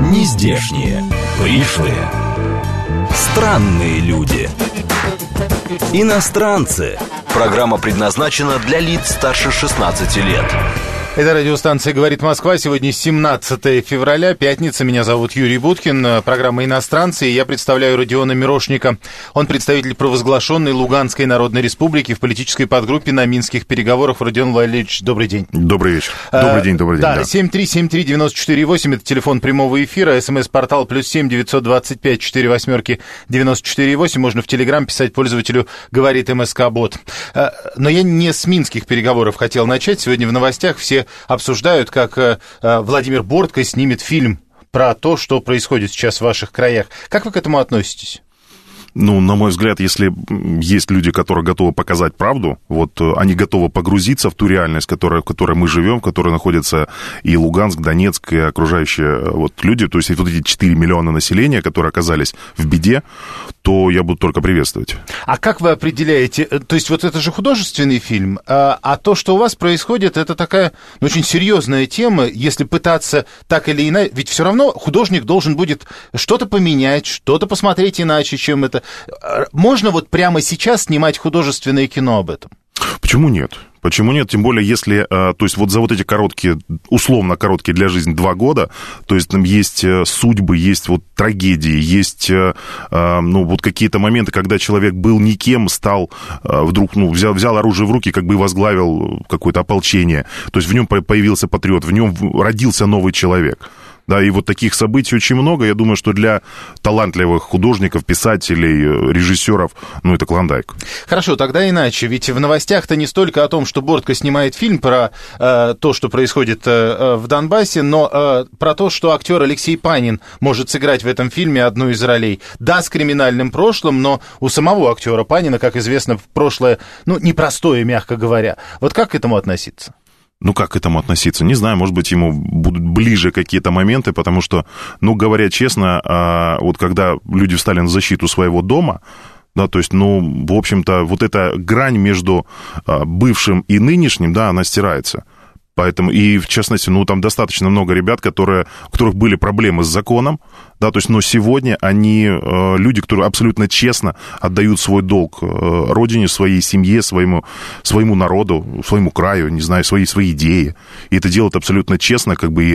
Нездешние, пришлые, странные люди, иностранцы. Программа предназначена для лиц старше 16 лет. Это радиостанция «Говорит Москва». Сегодня 17 февраля, пятница. Меня зовут Юрий Буткин. Программа «Иностранцы». И я представляю Родиона Мирошника. Он представитель провозглашенной Луганской Народной Республики в политической подгруппе на минских переговорах. Родион Валерьевич, добрый день. Добрый вечер. Добрый день, добрый день. Да, 7373948, это телефон прямого эфира. СМС-портал +7 925 48 94,8. Можно в Телеграм писать пользователю «Говорит МСК-бот». Но я не с минских переговоров хотел начать. Сегодня в новостях все обсуждают, как Владимир Бортко снимет фильм про то, что происходит сейчас в ваших краях. Как вы к этому относитесь? Ну, на мой взгляд, если есть люди, которые готовы показать правду, вот они готовы погрузиться в ту реальность, в которой мы живем, в которой находятся и Луганск, Донецк, и окружающие вот люди, то есть вот эти 4 миллиона населения, которые оказались в беде, то я буду только приветствовать. А как вы определяете, то есть вот это же художественный фильм, а то, что у вас происходит, это такая очень серьезная тема, если пытаться так или иначе, ведь все равно художник должен будет что-то поменять, что-то посмотреть иначе, чем это. Можно вот прямо сейчас снимать художественное кино об этом? Почему нет? Почему нет? Тем более, если, то есть вот за вот эти короткие, условно короткие для жизни 2 года, то есть там есть судьбы, есть вот трагедии, есть, ну, вот какие-то моменты, когда человек был никем, стал вдруг, ну, взял оружие в руки, как бы возглавил какое-то ополчение, то есть в нем появился патриот, в нем родился новый человек. Да, и вот таких событий очень много. Я думаю, что для талантливых художников, писателей, режиссеров, ну, это клондайк. Хорошо, тогда иначе. Ведь в новостях-то не столько о том, что Бортко снимает фильм про то, что происходит в Донбассе, но про то, что актер Алексей Панин может сыграть в этом фильме одну из ролей. Да, с криминальным прошлым, но у самого актера Панина, как известно, прошлое, ну, непростое, мягко говоря. Вот как к этому относиться? Ну, как к этому относиться? Не знаю, может быть, ему будут ближе какие-то моменты, потому что, ну, говоря честно, вот когда люди встали на защиту своего дома, да, то есть, ну, в общем-то, вот эта грань между бывшим и нынешним, да, она стирается. Поэтому, и в частности, ну, там достаточно много ребят, у которых были проблемы с законом, да, то есть, но сегодня они люди, которые абсолютно честно отдают свой долг родине, своей семье, своему народу, своему краю, не знаю, свои идеи. И это делают абсолютно честно, как бы, и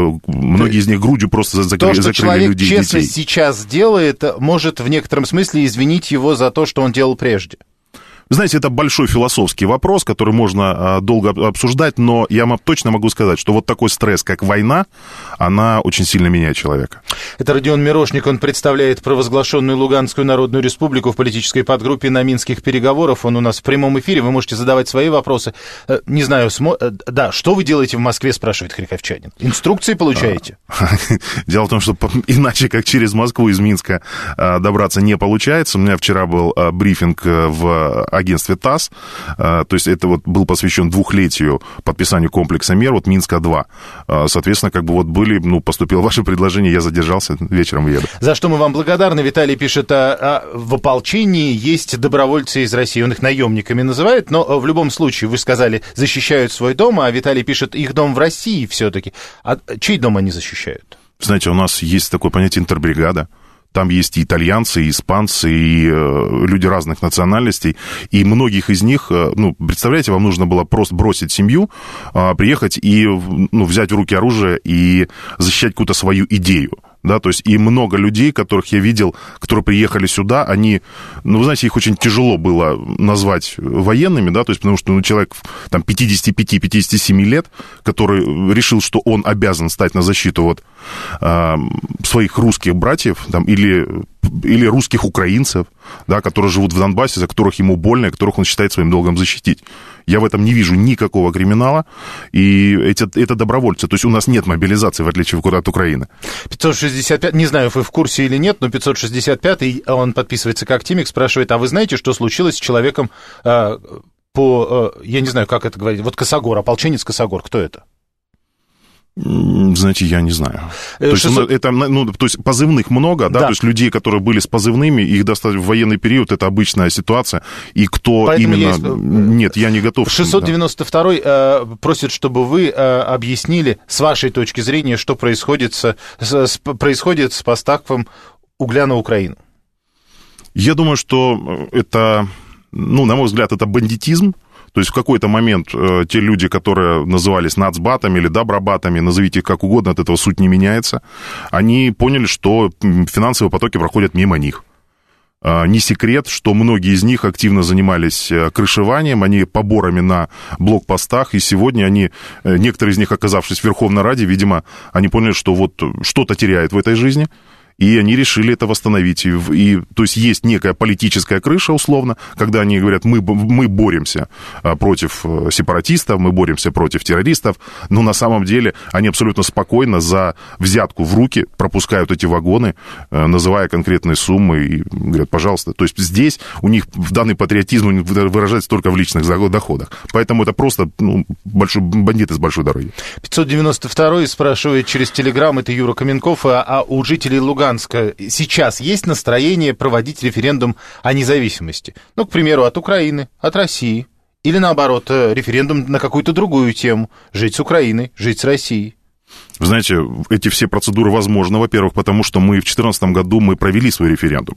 многие из них грудью просто закрыли людей. То, что человек честно сейчас делает, может в некотором смысле извинить его за то, что он делал прежде. Знаете, это большой философский вопрос, который можно долго обсуждать, но я вам точно могу сказать, что вот такой стресс, как война, она очень сильно меняет человека. Это Родион Мирошник, он представляет провозглашенную Луганскую Народную Республику в политической подгруппе на минских переговорах. Он у нас в прямом эфире, вы можете задавать свои вопросы. Не знаю, да, что вы делаете в Москве, спрашивает харьковчанин. Инструкции получаете? Дело в том, что иначе, как через Москву из Минска добраться не получается. У меня вчера был брифинг в агентстве ТАСС, то есть это вот был посвящен 2-летию подписанию комплекса мер, вот Минска-2. Соответственно, как бы вот поступило ваше предложение, я задержался, вечером еду. За что мы вам благодарны. Виталий пишет, в ополчении есть добровольцы из России, он их наемниками называет, но в любом случае, вы сказали, защищают свой дом, а Виталий пишет, их дом в России все-таки. А чей дом они защищают? Знаете, у нас есть такое понятие интербригада. Там есть и итальянцы, и испанцы, и люди разных национальностей. И многих из них, ну, представляете, вам нужно было просто бросить семью, приехать и, ну, взять в руки оружие и защищать какую-то свою идею. Да, то есть и много людей, которых я видел, которые приехали сюда, они, ну, вы знаете, их очень тяжело было назвать военными, да, то есть потому что, ну, человек там 55-57 лет, который решил, что он обязан стать на защиту вот своих русских братьев, там, или русских украинцев, да, которые живут в Донбассе, за которых ему больно, и которых он считает своим долгом защитить. Я в этом не вижу никакого криминала, и это добровольцы. То есть у нас нет мобилизации, в отличие от Украины. 565, не знаю, вы в курсе или нет, но 565-й, он подписывается как Тимик, спрашивает, а вы знаете, что случилось с человеком я не знаю, как это говорить, вот Косогор, ополченец Косогор, кто это? Знаете, я не знаю. То есть позывных много, да? То есть людей, которые были с позывными, их достать в военный период, это обычная ситуация. И кто поэтому именно... Нет, я не готов. 692-й просит, чтобы вы объяснили, с вашей точки зрения, что происходит с поставками угля на Украину. Я думаю, что это, на мой взгляд, это бандитизм. То есть в какой-то момент те люди, которые назывались нацбатами или добробатами, назовите их как угодно, от этого суть не меняется, они поняли, что финансовые потоки проходят мимо них. Не секрет, что многие из них активно занимались крышеванием, они поборами на блокпостах, и сегодня некоторые из них, оказавшись в Верховной Раде, видимо, они поняли, что вот что-то теряют в этой жизни, и они решили это восстановить. То есть есть некая политическая крыша, условно, когда они говорят, мы боремся против сепаратистов, мы боремся против террористов, но на самом деле они абсолютно спокойно за взятку в руки пропускают эти вагоны, называя конкретные суммы, и говорят, пожалуйста. То есть здесь у них данный патриотизм выражается только в личных доходах. Поэтому это просто большой бандит из большой дороги. 592-й спрашивает через Телеграм, это Юра Каменков, а у жителей Луганска сейчас есть настроение проводить референдум о независимости? К примеру, от Украины, от России. Или, наоборот, референдум на какую-то другую тему. Жить с Украиной, жить с Россией. Вы знаете, эти все процедуры возможны, во-первых, потому что в 2014 году мы провели свой референдум.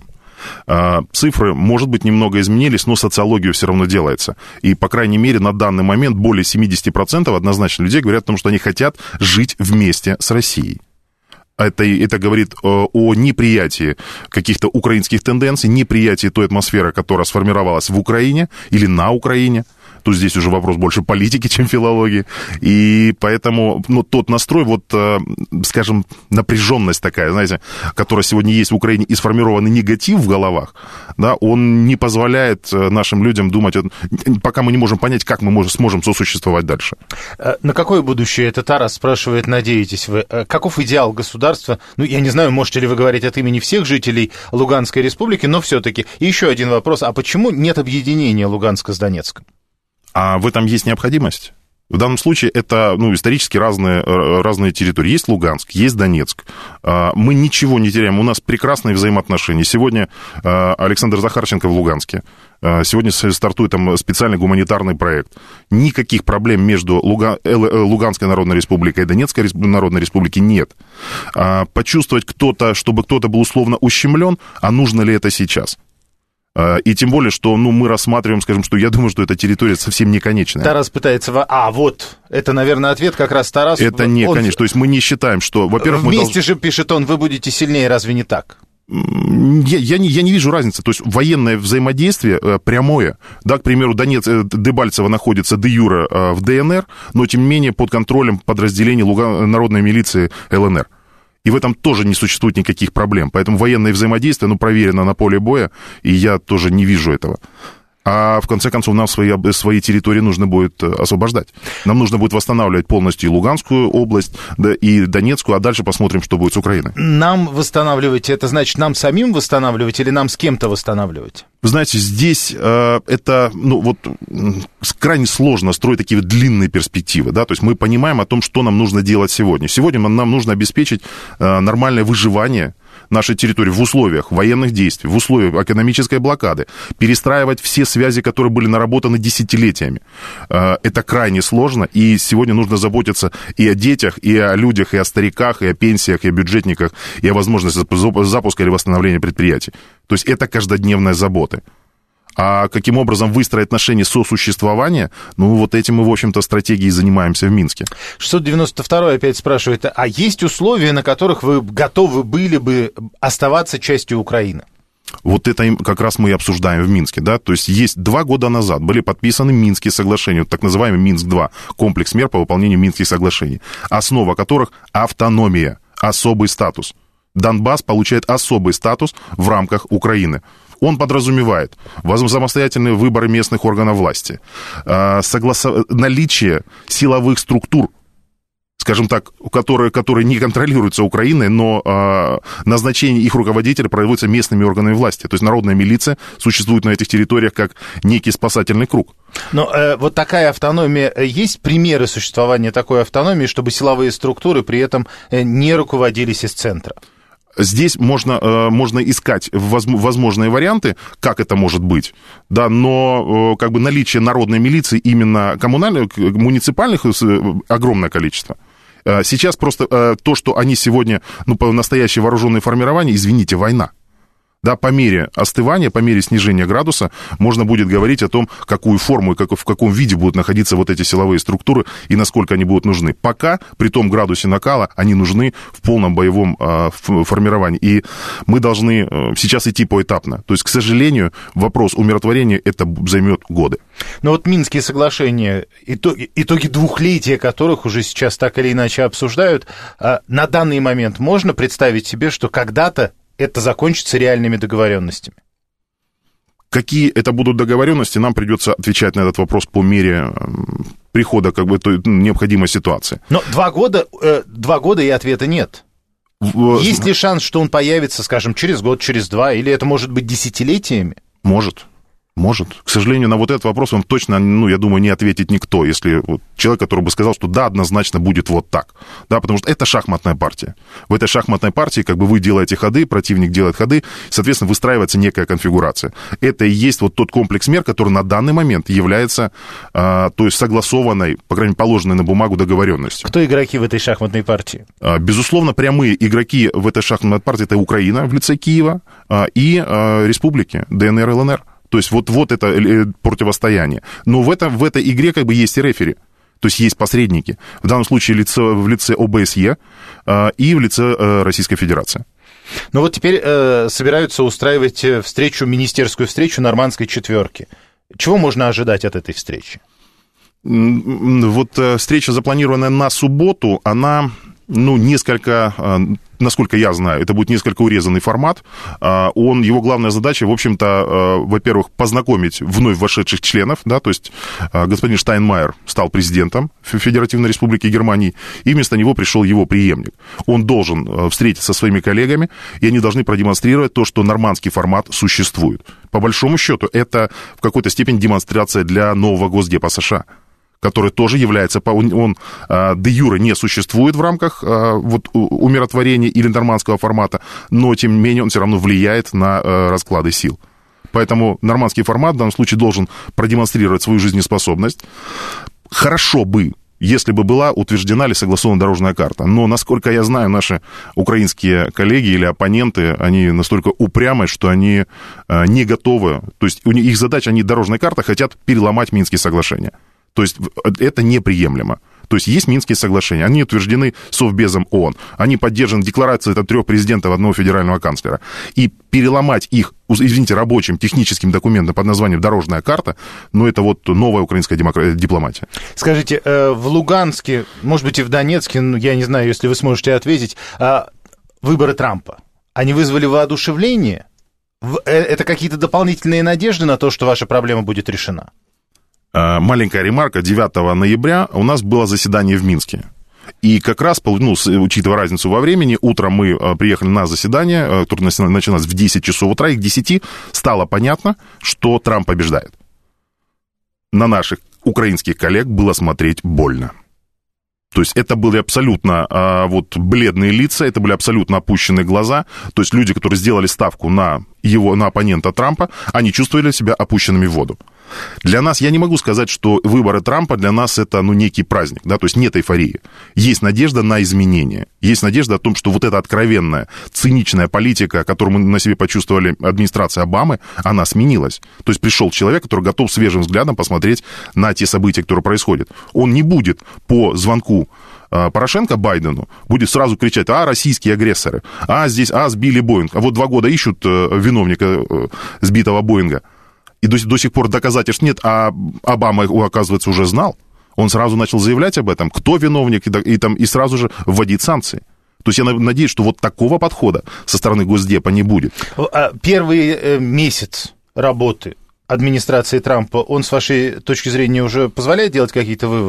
Цифры, может быть, немного изменились, но социология все равно делается. И, по крайней мере, на данный момент более 70% однозначно людей говорят о том, что они хотят жить вместе с Россией. Это говорит о неприятии каких-то украинских тенденций, неприятии той атмосферы, которая сформировалась в Украине или на Украине. То здесь уже вопрос больше политики, чем филологии. И поэтому тот настрой, скажем, напряженность такая, знаете, которая сегодня есть в Украине, и сформированный негатив в головах, да, он не позволяет нашим людям думать, пока мы не можем понять, как мы сможем сосуществовать дальше. На какое будущее, это Тарас спрашивает, надеетесь вы? Каков идеал государства? Я не знаю, можете ли вы говорить от имени всех жителей Луганской республики, но все-таки. И еще один вопрос, а почему нет объединения Луганска с Донецком? А в этом есть необходимость. В данном случае это исторически разные территории. Есть Луганск, есть Донецк. Мы ничего не теряем, у нас прекрасные взаимоотношения. Сегодня Александр Захарченко в Луганске. Сегодня стартует там специальный гуманитарный проект. Никаких проблем между Луганской Народной Республикой и Донецкой Народной Республикой нет. Почувствовать чтобы кто-то был условно ущемлен, а нужно ли это сейчас? И тем более, что мы рассматриваем, скажем, что я думаю, что эта территория совсем не конечная. Тарас пытается... это, наверное, ответ как раз Тарас. Это не конечно. То есть мы не считаем, что... Во-первых, вместе же, пишет он, вы будете сильнее, разве не так? Я не вижу разницы. То есть военное взаимодействие прямое. Да, к примеру, Дебальцево находится де-юре в ДНР, но, тем не менее, под контролем подразделений народной милиции ЛНР. И в этом тоже не существует никаких проблем. Поэтому военное взаимодействие, проверено на поле боя, и я тоже не вижу этого. А в конце концов нам свои территории нужно будет освобождать. Нам нужно будет восстанавливать полностью и Луганскую область, да, и Донецкую, а дальше посмотрим, что будет с Украиной. Нам восстанавливать, это значит нам самим восстанавливать или нам с кем-то восстанавливать? Вы знаете, здесь это, крайне сложно строить такие длинные перспективы, да, то есть мы понимаем о том, что нам нужно делать сегодня. Сегодня нам нужно обеспечить нормальное выживание нашей территории в условиях военных действий, в условиях экономической блокады, перестраивать все связи, которые были наработаны десятилетиями. Это крайне сложно, и сегодня нужно заботиться и о детях, и о людях, и о стариках, и о пенсиях, и о бюджетниках, и о возможности запуска или восстановления предприятий. То есть это каждодневная забота. А каким образом выстроить отношения сосуществования, этим мы, в общем-то, стратегией занимаемся в Минске. 692-й опять спрашивает, а есть условия, на которых вы готовы были бы оставаться частью Украины? Вот это как раз мы и обсуждаем в Минске, да, то есть 2 года назад были подписаны Минские соглашения, так называемый Минск-2, комплекс мер по выполнению Минских соглашений, основа которых автономия, особый статус. Донбасс получает особый статус в рамках Украины. Он подразумевает самостоятельные выборы местных органов власти, наличие силовых структур скажем так, которые не контролируются Украиной, но назначение их руководителя производится местными органами власти. То есть народная милиция существует на этих территориях как некий спасательный круг. Но вот такая автономия, есть примеры существования такой автономии, чтобы силовые структуры при этом не руководились из центра? Здесь можно искать возможные варианты, как это может быть, да, но как бы наличие народной милиции именно коммунальных, муниципальных огромное количество. Сейчас просто то, что они сегодня, настоящее вооруженное формирование, извините, война. Да, по мере остывания, по мере снижения градуса можно будет говорить о том, какую форму и в каком виде будут находиться вот эти силовые структуры и насколько они будут нужны. Пока при том градусе накала они нужны в полном боевом формировании. И мы должны сейчас идти поэтапно. То есть, к сожалению, вопрос умиротворения это займет годы. Но вот Минские соглашения, итоги двухлетия которых уже сейчас так или иначе обсуждают, на данный момент можно представить себе, что когда-то это закончится реальными договоренностями? Какие это будут договоренности, нам придется отвечать на этот вопрос по мере прихода той необходимой ситуации. Но 2 года и ответа нет. Есть ли шанс, что он появится, скажем, через год, через 2, или это может быть десятилетиями? Может. К сожалению, на вот этот вопрос вам точно, я думаю, не ответит никто, если человек, который бы сказал, что да, однозначно будет вот так. Да, потому что это шахматная партия. В этой шахматной партии вы делаете ходы, противник делает ходы, соответственно, выстраивается некая конфигурация. Это и есть вот тот комплекс мер, который на данный момент является, то есть согласованной, по крайней мере, положенной на бумагу договоренностью. Кто игроки в этой шахматной партии? Безусловно, прямые игроки в этой шахматной партии — это Украина в лице Киева и республики ДНР и ЛНР. То есть вот это противостояние. Но в этой игре есть и рефери. То есть есть посредники. В данном случае в лице ОБСЕ и в лице Российской Федерации. Ну вот теперь собираются устраивать министерскую встречу нормандской четверки. Чего можно ожидать от этой встречи? Вот встреча, запланированная на субботу, она... несколько, насколько я знаю, это будет несколько урезанный формат. Его главная задача, в общем-то, во-первых, познакомить вновь вошедших членов, да, то есть господин Штайнмайер стал президентом Федеративной Республики Германии, и вместо него пришел его преемник. Он должен встретиться со своими коллегами, и они должны продемонстрировать то, что нормандский формат существует. По большому счету, это в какой-то степени демонстрация для нового Госдепа США, который тоже является, он де юре не существует в рамках умиротворения или нормандского формата, но, тем не менее, он все равно влияет на расклады сил. Поэтому нормандский формат в данном случае должен продемонстрировать свою жизнеспособность. Хорошо бы, если бы была утверждена или согласована дорожная карта. Но, насколько я знаю, наши украинские коллеги или оппоненты, они настолько упрямы, что они не готовы. То есть их задача, они дорожная карта хотят переломать Минские соглашения. То есть это неприемлемо. То есть есть Минские соглашения, они утверждены Совбезом ООН, они поддержаны декларацией 3 президентов, 1 федерального канцлера. И переломать их, рабочим техническим документом под названием «Дорожная карта», это новая украинская дипломатия. Скажите, в Луганске, может быть, и в Донецке, я не знаю, если вы сможете ответить, выборы Трампа, они вызвали воодушевление? Это какие-то дополнительные надежды на то, что ваша проблема будет решена? Маленькая ремарка. 9 ноября у нас было заседание в Минске. И как раз, учитывая разницу во времени, утром мы приехали на заседание, которое начиналось в 10 часов утра, и к 10 стало понятно, что Трамп побеждает. На наших украинских коллег было смотреть больно. То есть это были абсолютно бледные лица, это были абсолютно опущенные глаза. То есть люди, которые сделали ставку на оппонента Трампа, они чувствовали себя опущенными в воду. Для нас, я не могу сказать, что выборы Трампа для нас это некий праздник, да, то есть нет эйфории. Есть надежда на изменения. Есть надежда о том, что вот эта откровенная, циничная политика, которую мы на себе почувствовали администрация Обамы, она сменилась. То есть пришел человек, который готов свежим взглядом посмотреть на те события, которые происходят. Он не будет по звонку Порошенко Байдену будет сразу кричать: российские агрессоры, здесь, сбили Боинг, 2 года ищут виновника сбитого Боинга. И до сих пор доказательств нет, а Обама, оказывается, уже знал. Он сразу начал заявлять об этом, кто виновник, и сразу же вводить санкции. То есть я надеюсь, что такого подхода со стороны Госдепа не будет. Первый месяц работы администрации Трампа, он, с вашей точки зрения, уже позволяет делать какие-то выводы?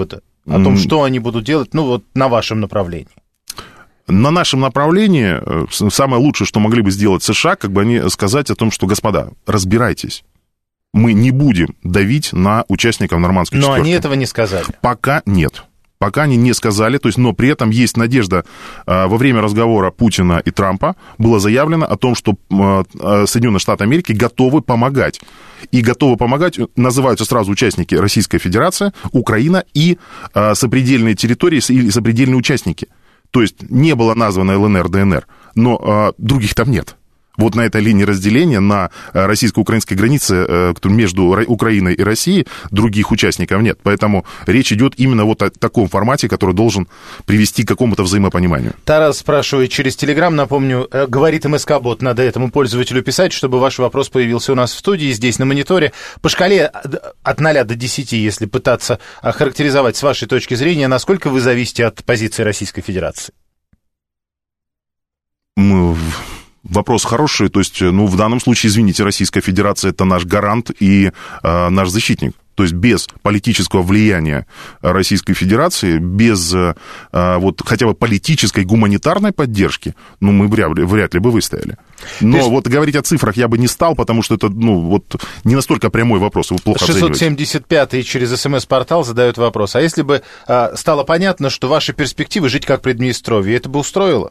О том, что они будут делать, ну, вот на вашем направлении. На нашем направлении самое лучшее, что могли бы сделать США, как бы они сказать о том, что, господа, разбирайтесь. Мы не будем давить на участников нормандской четверки. Но они этого не сказали. Пока нет. Пока они не сказали, то есть, но при этом есть надежда. Во время разговора Путина и Трампа было заявлено о том, что Соединенные Штаты Америки готовы помогать. И готовы помогать называются сразу участники Российская Федерация, Украина и сопредельные территории или сопредельные участники. То есть не было названо ЛНР, ДНР, но других там нет. Вот на этой линии разделения, на российско-украинской границе между Украиной и Россией, других участников нет. Поэтому речь идет именно вот о таком формате, который должен привести к какому-то взаимопониманию. Тарас спрашивает через Телеграм, напомню, говорит МСК-бот, надо этому пользователю писать, чтобы ваш вопрос появился у нас в студии, здесь на мониторе. По шкале от 0 до 10, если пытаться охарактеризовать с вашей точки зрения, насколько вы зависите от позиции Российской Федерации? Вопрос хороший, то есть, ну, в данном случае, извините, Российская Федерация – это наш гарант и наш защитник. То есть без политического влияния Российской Федерации, без вот хотя бы политической гуманитарной поддержки, ну, мы вряд ли бы выстояли. Но есть... вот говорить о цифрах я бы не стал, потому что это, ну, вот не настолько прямой вопрос, вы плохо оцениваете. 675-й через СМС-портал задает вопрос. А если бы стало понятно, что ваши перспективы жить как Приднестровье, это бы устроило?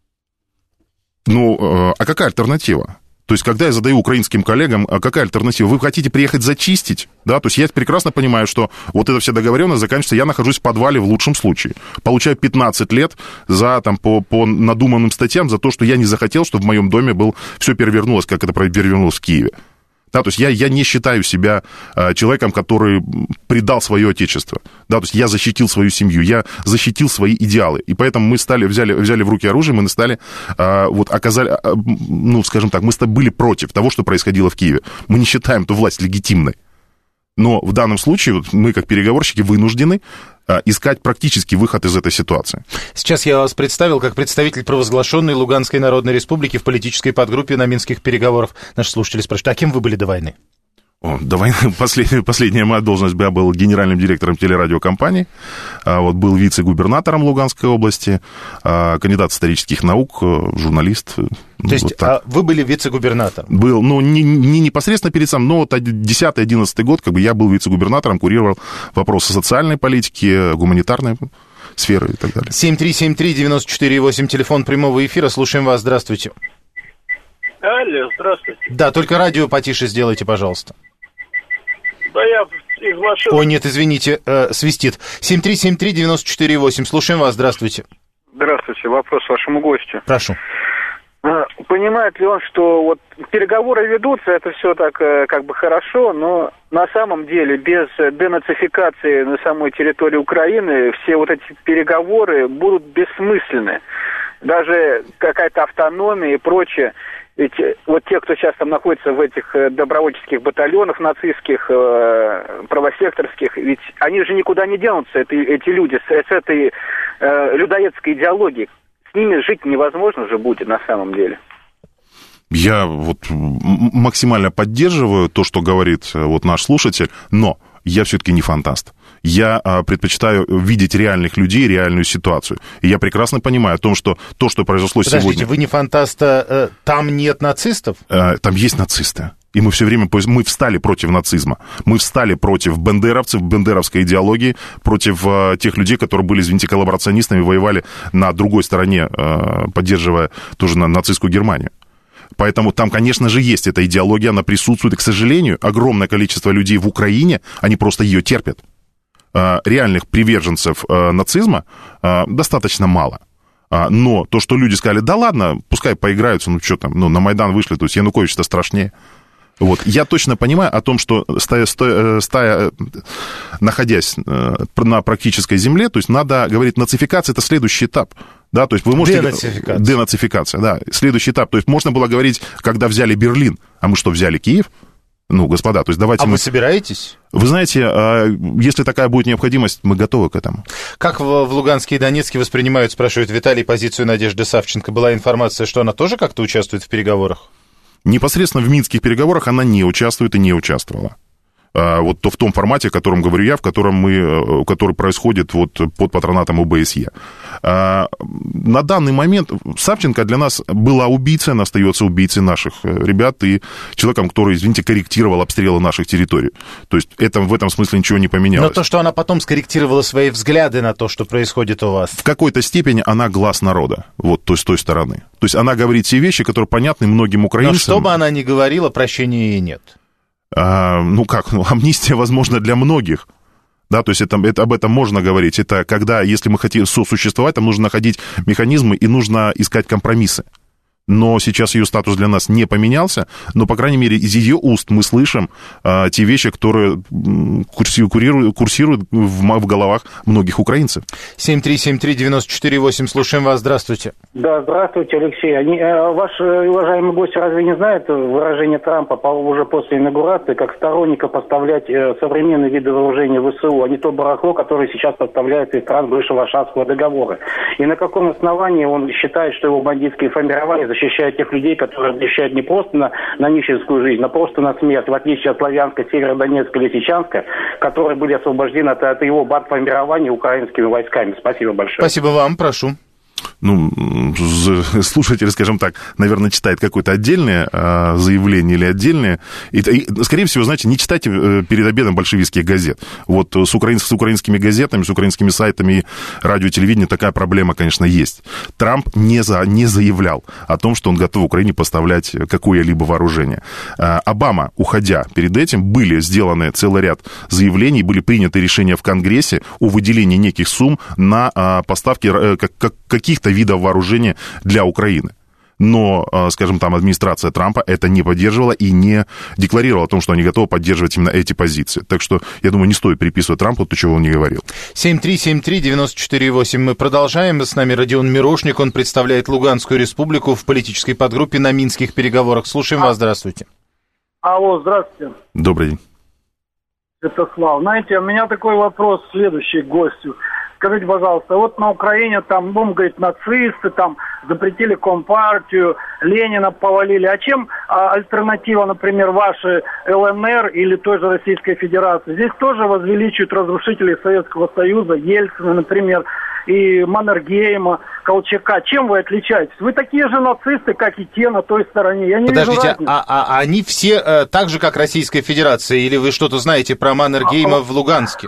Ну, а какая альтернатива? То есть, когда я задаю украинским коллегам, а какая альтернатива? Вы хотите приехать зачистить? Да, то есть я прекрасно понимаю, что вот эта вся договоренность заканчивается, я нахожусь в подвале в лучшем случае. Получаю 15 лет за, там, по надуманным статьям за то, что я не захотел, чтобы в моем доме все перевернулось, как это перевернулось в Киеве. Да, то есть я не считаю себя человеком, который предал свое отечество. Да, то есть я защитил свою семью, я защитил свои идеалы. И поэтому мы взяли в руки оружие, мы стали, вот оказали, ну, скажем так, мы были против того, что происходило в Киеве. Мы не считаем эту власть легитимной. Но в данном случае вот, мы, как переговорщики, вынуждены искать практический выход из этой ситуации. Сейчас я вас представил как представитель провозглашенной Луганской Народной Республики в политической подгруппе на минских переговорах. Наши слушатели спрашивают, а кем вы были до войны? До войны последняя моя должность, я был генеральным директором телерадиокомпании, вот, был вице-губернатором Луганской области, кандидат исторических наук, журналист. То есть вот вы были вице-губернатором? Был, ну, не непосредственно перед сам, но вот 10-11 год, как бы я был вице-губернатором, курировал вопросы социальной политики, гуманитарной сферы и так далее. 7373948, телефон прямого эфира, слушаем вас, здравствуйте. Алло, здравствуйте. Да, только радио потише сделайте, пожалуйста. Да я из машины... Ой, нет, извините, свистит. 7373948, слушаем вас, здравствуйте. Здравствуйте, вопрос вашему гостю. Прошу. Понимает ли он, что вот переговоры ведутся, это все так как бы хорошо, но на самом деле без денацификации на самой территории Украины все вот эти переговоры будут бессмысленны. Даже какая-то автономия и прочее. Ведь вот те, кто сейчас там находится в этих добровольческих батальонах нацистских, правосекторских, ведь они же никуда не денутся, эти люди, с этой людоедской идеологией. С ними жить невозможно же будет на самом деле. Я вот максимально поддерживаю то, что говорит вот наш слушатель, но я все-таки не фантаст. Я предпочитаю видеть реальных людей, реальную ситуацию. И я прекрасно понимаю о том, что то, что произошло сегодня... Подождите, вы не фантаст, там нет нацистов? Там есть нацисты. И мы все время мы встали против нацизма. Мы встали против бандеровцев, бандеровской идеологии, против тех людей, которые были, извините, коллаборационистами, воевали на другой стороне, поддерживая тоже нацистскую Германию. Поэтому там, конечно же, есть эта идеология, она присутствует. И, к сожалению, огромное количество людей в Украине, они просто ее терпят. Реальных приверженцев нацизма достаточно мало. Но то, что люди сказали, да ладно, пускай поиграются, ну что там, ну на Майдан вышли, то есть Янукович-то страшнее. Вот. Я точно понимаю о том, что стая, находясь на практической земле, то есть надо говорить, нацификация — это следующий этап. Да, то есть вы можете... Денацификация, да. Следующий этап. То есть можно было говорить, когда взяли Берлин, а мы что, взяли Киев? Ну, господа, то есть давайте... вы собираетесь? Вы знаете, если такая будет необходимость, мы готовы к этому. Как в Луганске и Донецке воспринимают, спрашивает Виталий, позицию Надежды Савченко? Была информация, что она тоже как-то участвует в переговорах? Непосредственно в минских переговорах она не участвует и не участвовала. Вот то в том формате, о котором говорю я, который происходит вот под патронатом ОБСЕ. На данный момент Савченко для нас была убийцей, она остается убийцей наших ребят и человеком, который, извините, корректировал обстрелы наших территорий. То есть в этом смысле ничего не поменялось. Но то, что она потом скорректировала свои взгляды на то, что происходит у вас. В какой-то степени она глаз народа, вот с той стороны. То есть она говорит те вещи, которые понятны многим украинцам. Но что бы она ни говорила, прощения ей нет. Амнистия возможна для многих. Да, то есть об этом можно говорить. Это когда, если мы хотим сосуществовать, там нужно находить механизмы и нужно искать компромиссы. Но сейчас ее статус для нас не поменялся, но, по крайней мере, из ее уст мы слышим те вещи, которые курсируют в головах многих украинцев. 7373948, слушаем вас, здравствуйте. Да, здравствуйте, Алексей. Ваш уважаемый гость разве не знает выражение Трампа уже после инаугурации, как сторонника поставлять современные виды вооружения в ВСУ, а не то барахло, которое сейчас поставляется из стран бывшего Варшавского договора? И на каком основании он считает, что его бандитские формирования защищают тех людей, которые защищают не просто на нищенскую жизнь, а просто на смерть, в отличие от Славянска, Северодонецка или Лисичанска, которые были освобождены от его бандформирования украинскими войсками. Спасибо большое. Спасибо вам, прошу. Слушатель, скажем так, наверное, читает какое-то отдельное заявление или отдельное. И, скорее всего, знаете, не читайте перед обедом большевистских газет. Вот с украинскими газетами, с украинскими сайтами и радио, телевидение такая проблема, конечно, есть. Трамп не заявлял о том, что он готов Украине поставлять какое-либо вооружение. Обама, уходя перед этим, были сделаны целый ряд заявлений, были приняты решения в Конгрессе о выделении неких сумм на поставки каких-то видов вооружения для Украины. Но, скажем, там администрация Трампа это не поддерживала и не декларировала о том, что они готовы поддерживать именно эти позиции. Так что, я думаю, не стоит приписывать Трампу то, чего он не говорил. 7373948. Мы продолжаем. С нами Родион Мирошник. Он представляет Луганскую республику в политической подгруппе на Минских переговорах. Слушаем вас. Здравствуйте. Алло, здравствуйте. Добрый день. Святослав. Знаете, у меня такой вопрос следующий к гостю. Скажите, пожалуйста, вот на Украине там, говорит, нацисты, там запретили Компартию, Ленина повалили. А чем альтернатива, например, вашей ЛНР или той же Российской Федерации? Здесь тоже возвеличивают разрушителей Советского Союза, Ельцина, например, и Маннергейма, Колчака. Чем вы отличаетесь? Вы такие же нацисты, как и те на той стороне. Я не вижу разницы. Подождите, а они все так же, как Российская Федерация? Или вы что-то знаете про Маннергейма в Луганске?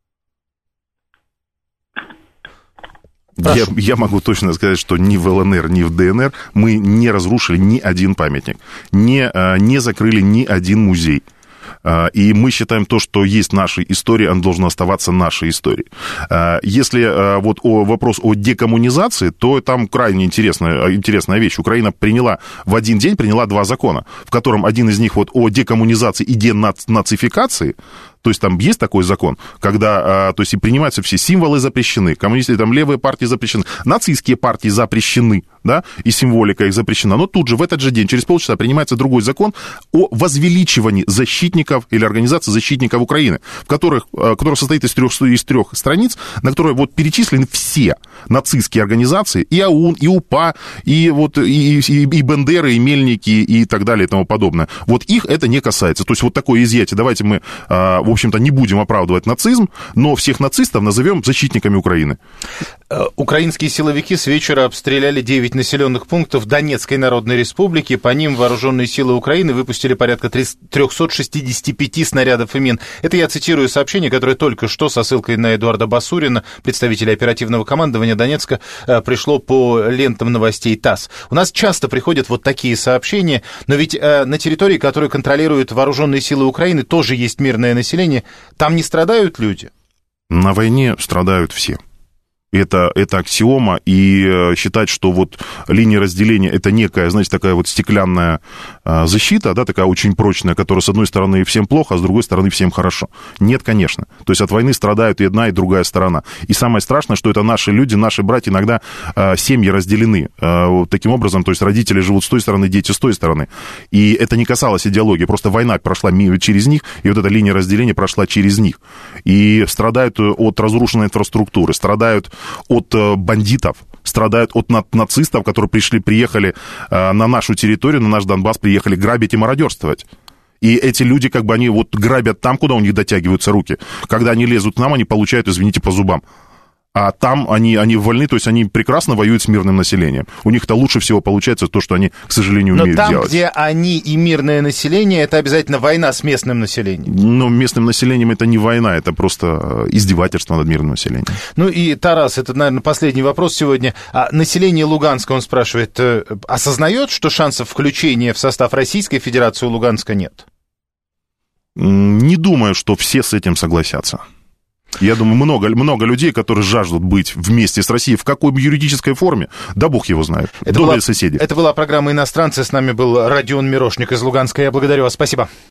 Я могу точно сказать, что ни в ЛНР, ни в ДНР мы не разрушили ни один памятник, не закрыли ни один музей. И мы считаем то, что есть нашей истории, оно должно оставаться нашей историей. Если вот вопрос о декоммунизации, то там крайне интересная вещь. Украина в один день приняла 2 закона, в котором один из них вот о декоммунизации и денацификации. То есть там есть такой закон, когда, то есть и принимаются все символы запрещены, коммунисты, там левые партии запрещены, нацистские партии запрещены, да, и символика их запрещена. Но тут же, в этот же день, через полчаса, принимается другой закон о возвеличивании защитников или организации защитников Украины, который состоит из трех страниц, на которые вот перечислены все нацистские организации, и АУН, и УПА, и Бендеры, и Мельники, и так далее, и тому подобное. Вот их это не касается. То есть вот такое изъятие. Давайте мы, в общем-то, не будем оправдывать нацизм, но всех нацистов назовем защитниками Украины. Украинские силовики с вечера обстреляли 9 населенных пунктов Донецкой Народной Республики. По ним вооруженные силы Украины выпустили порядка 365 снарядов и мин. Это я цитирую сообщение, которое только что со ссылкой на Эдуарда Басурина, представителя оперативного командования Донецка, пришло по лентам новостей ТАСС. У нас часто приходят вот такие сообщения, но ведь на территории, которую контролируют вооруженные силы Украины, тоже есть мирное население. Там не страдают люди? На войне страдают все. Это аксиома, и считать, что вот линия разделения это некая, знаете, такая вот стеклянная защита, да, такая очень прочная, которая с одной стороны всем плохо, а с другой стороны всем хорошо. Нет, конечно. То есть от войны страдают и одна, и другая сторона. И самое страшное, что это наши люди, наши братья, иногда семьи разделены таким образом, то есть родители живут с той стороны, дети с той стороны. И это не касалось идеологии, просто война прошла через них, и вот эта линия разделения прошла через них. И страдают от разрушенной инфраструктуры, страдают от бандитов, страдают от нацистов, которые приехали на нашу территорию, на наш Донбасс, приехали грабить и мародерствовать. И эти люди, как бы, они вот грабят там, куда у них дотягиваются руки. Когда они лезут к нам, они получают, извините, по зубам. А там они вольны, то есть они прекрасно воюют с мирным населением. У них-то лучше всего получается то, что они, к сожалению, умеют делать. Но там, где они и мирное население, это обязательно война с местным населением. Но местным населением это не война, это просто издевательство над мирным населением. Ну и, Тарас, это, наверное, последний вопрос сегодня. А население Луганска, он спрашивает, осознает, что шансов включения в состав Российской Федерации у Луганска нет? Не думаю, что все с этим согласятся. Я думаю, много людей, которые жаждут быть вместе с Россией, в какой бы юридической форме, да бог его знает. Добрые соседи. Это была программа «Иностранцы». С нами был Родион Мирошник из Луганска. Я благодарю вас. Спасибо.